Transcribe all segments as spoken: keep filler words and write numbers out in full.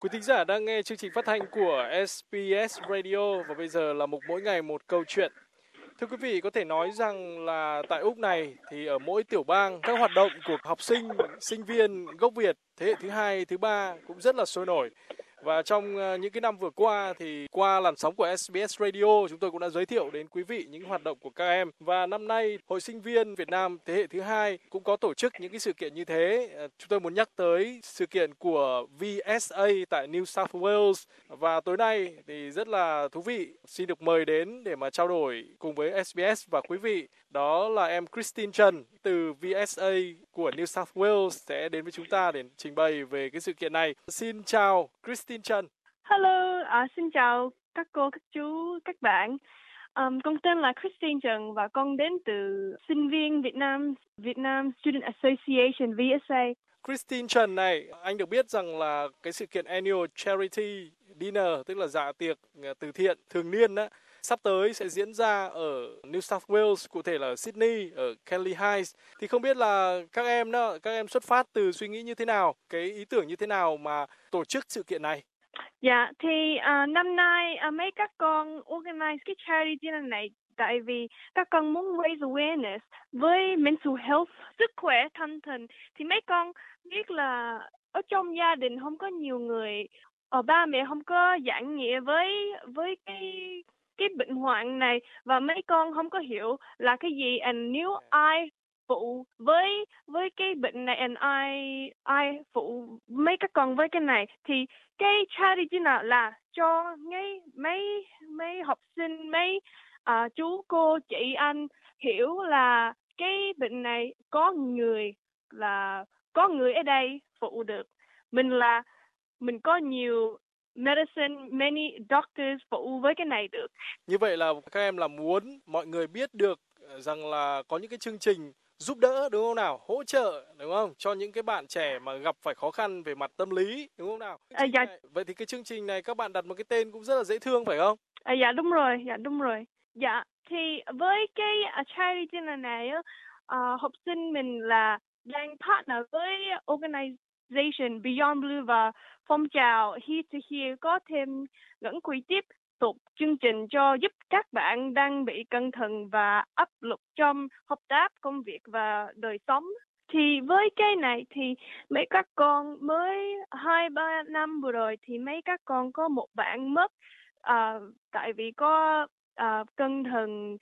Quý thính giả đang nghe chương trình phát thanh của ét bê ét Radio và bây giờ là mục mỗi ngày một câu chuyện. Thưa quý vị, có thể nói rằng là tại Úc này thì ở mỗi tiểu bang, các hoạt động của học sinh, sinh viên gốc Việt thế hệ thứ hai, thứ ba cũng rất là sôi nổi. Và trong những cái năm vừa qua thì qua làn sóng của ét bê ét Radio chúng tôi cũng đã giới thiệu đến quý vị những hoạt động của các em. Và năm nay Hội Sinh viên Việt Nam thế hệ thứ hai cũng có tổ chức những cái sự kiện như thế. Chúng tôi muốn nhắc tới sự kiện của vê ét a tại New South Wales. Và tối nay thì rất là thú vị, xin được mời đến để mà trao đổi cùng với ét bê ét và quý vị. Đó là em Christine Trần từ vê ét a của New South Wales sẽ đến với chúng ta để trình bày về cái sự kiện này. Xin chào Christine Trần. Hello, à, xin chào các cô, các chú, các bạn. Um, con tên là Christine Trần và con đến từ sinh viên Việt Nam, Việt Nam Student Association vê ét a. Christine Trần này, anh được biết rằng là cái sự kiện Annual Charity Dinner, tức là dạ tiệc từ thiện thường niên đó, sắp tới sẽ diễn ra ở New South Wales, cụ thể là ở Sydney, ở Canley Heights. Thì không biết là các em đó, các em xuất phát từ suy nghĩ như thế nào, cái ý tưởng như thế nào mà tổ chức sự kiện này? Dạ, thì uh, năm nay uh, mấy các con organize cái charity dinner này tại vì các con muốn raise awareness với mental health, sức khỏe tinh thần. Thì mấy con biết là ở trong gia đình không có nhiều người, ở ba mẹ không có giảng nghĩa với với cái cái bệnh hoạn này và mấy con không có hiểu là cái gì, and nếu ai phụ với với cái bệnh này and ai ai phụ mấy các con với cái này thì cái charity dinner là cho mấy mấy mấy học sinh, mấy uh, chú cô chị anh hiểu là cái bệnh này có người là có người ở đây phụ được mình, là mình có nhiều medicine, many doctors phụ với cái này được. Như vậy là các em là muốn mọi người biết được rằng là có những cái chương trình giúp đỡ, đúng không nào, hỗ trợ, đúng không, cho những cái bạn trẻ mà gặp phải khó khăn về mặt tâm lý, đúng không nào? À, dạ. Này, vậy thì cái chương trình này các bạn đặt một cái tên cũng rất là dễ thương phải không? À, dạ đúng rồi, dạ đúng rồi. Dạ thì với cái uh, charity dinner này uh, học sinh mình là đang partner với organization Beyond Blue và phong trào Here to Heal có thêm dẫn quỹ tiếp tục chương trình cho giúp các bạn đang bị căng thẳng và áp lực trong học tập, công việc và đời sống. Thì với cái này thì mấy các con mới hai ba năm vừa rồi thì mấy các con có một bạn mất uh, tại vì có uh, căng thẳng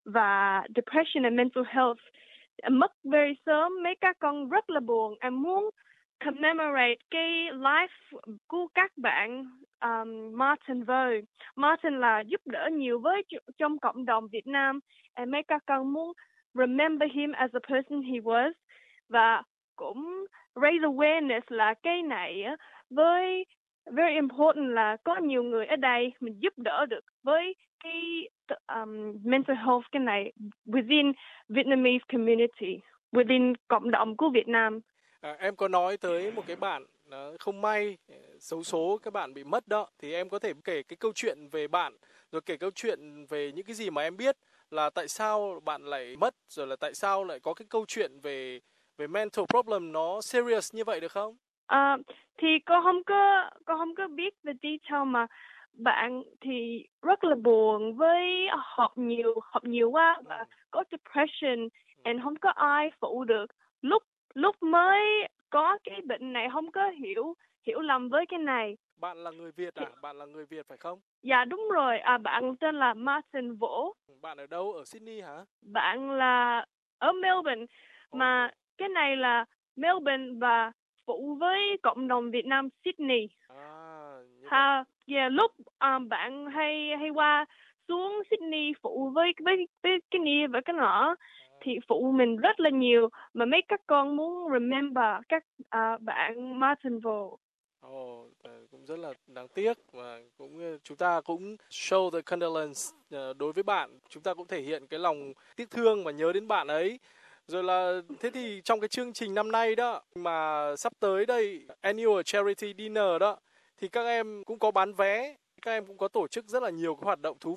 và depression and mental health, mất very sớm. Mấy các con rất là buồn. Em muốn commemorate cái life của các bạn. um, Martin Vo. Martin là giúp đỡ nhiều với trong cộng đồng Việt Nam. And mấy các con muốn remember him as a person he was và cũng raise awareness là cái này với very important là có nhiều người ở đây mình giúp đỡ được với cái um, mental health cái này within Vietnamese community, within cộng đồng của Việt Nam. À, em có nói tới một cái bạn không may, xấu số, các bạn bị mất đó, thì em có thể kể cái câu chuyện về bạn, rồi kể câu chuyện về những cái gì mà em biết là tại sao bạn lại mất, rồi là tại sao lại có cái câu chuyện về về mental problem nó serious như vậy được không? À, thì con không có con không có biết về detail, mà bạn thì rất là buồn với học nhiều học nhiều quá và có depression and không có ai phụ được. Lúc lúc mới có cái bệnh này không có hiểu hiểu lầm với cái này. Bạn là người Việt à? Bạn là người Việt phải không? Dạ đúng rồi. À, bạn tên là Martin Vũ. Bạn ở đâu? Ở Sydney hả? Bạn là ở Melbourne. Mà oh. Cái này là Melbourne và phụ với cộng đồng Việt Nam Sydney. À, ha, yeah, lúc um, bạn hay hay qua xuống Sydney phụ với với với cái này và cái nọ thì phụ mình rất là nhiều, mà mấy các con muốn remember các uh, bạn Martin Vo. Ồ, oh, cũng rất là đáng tiếc, và cũng chúng ta cũng show the condolence uh, đối với bạn. Chúng ta cũng thể hiện cái lòng tiếc thương và nhớ đến bạn ấy. Rồi là thế thì trong cái chương trình năm nay đó mà sắp tới đây, Annual Charity Dinner đó, thì các em cũng có bán vé, các em cũng có tổ chức rất là nhiều cái hoạt động thú vị.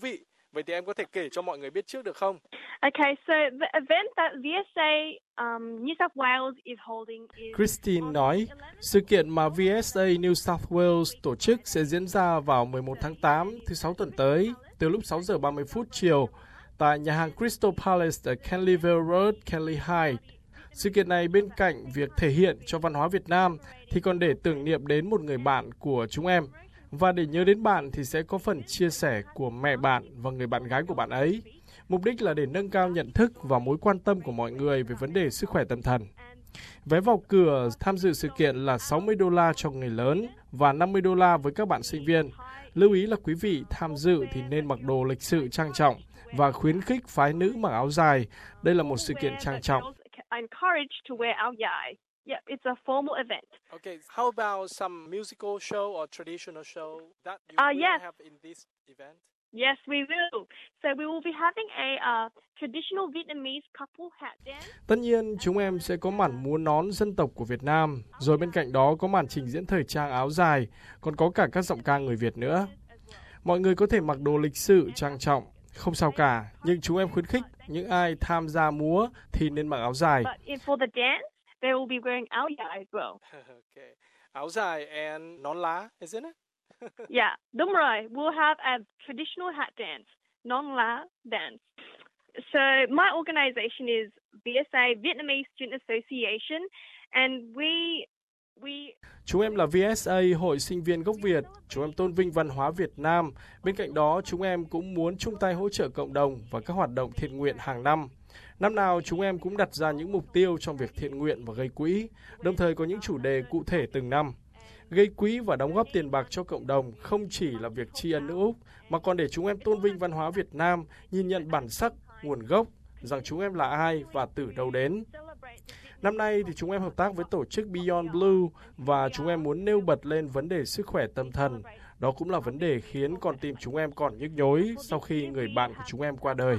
Vậy thì em có thể kể cho mọi người biết trước được không? Okay, so the event that vê ét a um, New South Wales is holding is Christine nói, sự kiện mà vê ét a New South Wales tổ chức sẽ diễn ra vào mười một tháng tám, thứ Sáu tuần tới, từ lúc sáu giờ ba mươi phút chiều, tại nhà hàng Crystal Palace ở Canleyville Road, Canley Heights. Sự kiện này bên cạnh việc thể hiện cho văn hóa Việt Nam thì còn để tưởng niệm đến một người bạn của chúng em. Và để nhớ đến bạn thì sẽ có phần chia sẻ của mẹ bạn và người bạn gái của bạn ấy. Mục đích là để nâng cao nhận thức và mối quan tâm của mọi người về vấn đề sức khỏe tâm thần. Vé vào cửa tham dự sự kiện là sáu mươi đô la cho người lớn và năm mươi đô la với các bạn sinh viên. Lưu ý là quý vị tham dự thì nên mặc đồ lịch sự trang trọng và khuyến khích phái nữ mặc áo dài. Đây là một sự kiện trang trọng. Yeah, it's a formal event. Okay, how about some musical show or traditional show that you Uh, will yes. have in this event? Yes, we will. So we will be having a uh, traditional Vietnamese couple hat dance. Tất nhiên, chúng em sẽ có màn múa nón dân tộc của Việt Nam, rồi bên cạnh đó có màn trình diễn thời trang áo dài, còn có cả các giọng ca người Việt nữa. Mọi người có thể mặc đồ lịch sự, trang trọng, không sao cả, nhưng chúng em khuyến khích những ai tham gia múa thì nên mặc áo dài. But for the dance, they will be wearing áo dài as well. Okay. Áo dài and nón lá, isn't it? Yeah, đúng rồi. We'll have a traditional hat dance, nón lá dance. So my organization is vê ét a, Vietnamese Student Association, and we we Chúng em là vê ét a, Hội Sinh viên gốc Việt. Chúng em tôn vinh văn hóa Việt Nam. Bên cạnh đó, chúng em cũng muốn chung tay hỗ trợ cộng đồng và các hoạt động thiện nguyện hàng năm. Năm nào, chúng em cũng đặt ra những mục tiêu trong việc thiện nguyện và gây quỹ, đồng thời có những chủ đề cụ thể từng năm. Gây quỹ và đóng góp tiền bạc cho cộng đồng không chỉ là việc tri ân nước Úc, mà còn để chúng em tôn vinh văn hóa Việt Nam, nhìn nhận bản sắc, nguồn gốc, rằng chúng em là ai và từ đâu đến. Năm nay thì chúng em hợp tác với tổ chức Beyond Blue và chúng em muốn nêu bật lên vấn đề sức khỏe tâm thần. Đó cũng là vấn đề khiến con tim chúng em còn nhức nhối sau khi người bạn của chúng em qua đời.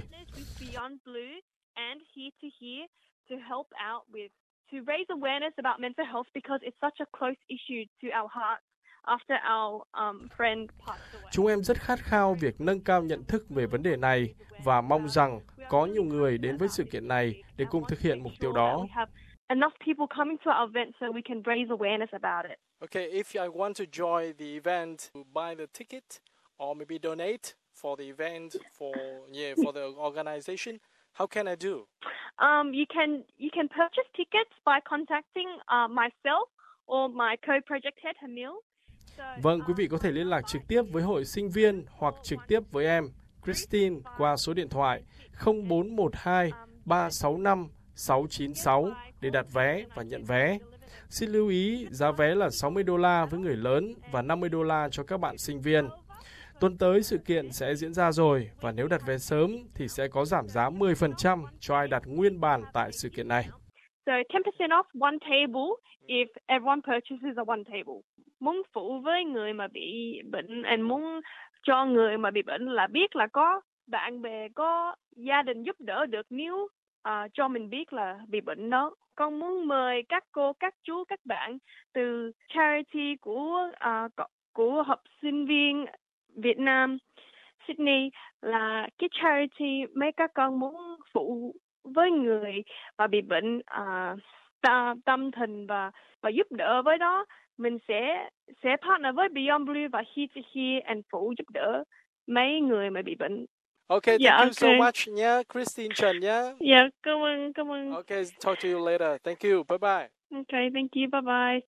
to raise awareness about mental health because it's such a close issue to our heart after our um, friend passed away. Chúng em rất khát khao việc nâng cao nhận thức về vấn đề này và mong rằng có nhiều người đến với sự kiện này để cùng thực hiện mục tiêu đó. Enough people coming to our event so we can raise awareness about it. Okay, if I want to join the event, buy the ticket or maybe donate for the event for yeah for the organization, how can I do? Um, you can you can purchase tickets by contacting uh, myself or my co-project head Hamil. So, Vâng, quý vị có thể liên lạc trực tiếp với hội sinh viên hoặc trực tiếp với em, Christine, qua số điện thoại không bốn một hai ba sáu năm sáu chín sáu để đặt vé và nhận vé. Xin lưu ý, giá vé là sáu mươi đô la với người lớn và năm mươi đô la cho các bạn sinh viên. Tuần tới sự kiện sẽ diễn ra rồi và nếu đặt vé sớm thì sẽ có giảm giá mười phần trăm cho ai đặt nguyên bàn tại sự kiện này. So ten percent off one table if everyone purchases a one table. Muốn phụ với người mà bị bệnh, and muốn cho người mà bị bệnh là biết là có bạn bè, có gia đình giúp đỡ được nếu uh, cho mình biết là bị bệnh đó. Con muốn mời các cô, các chú, các bạn từ charity của uh, của học sinh viên Việt Nam Sydney là cái charity mấy các con muốn phụ với người mà bị bệnh uh, tâm thần và và giúp đỡ với đó, mình sẽ sẽ partner với Beyond Blue và Here to Here and phụ giúp đỡ mấy người mà bị bệnh. Okay, thank yeah, you okay. so much nha, Christine Trần nha. Yeah, cảm ơn, cảm ơn. Okay, talk to you later. Thank you. Bye bye. Okay, thank you. Bye bye.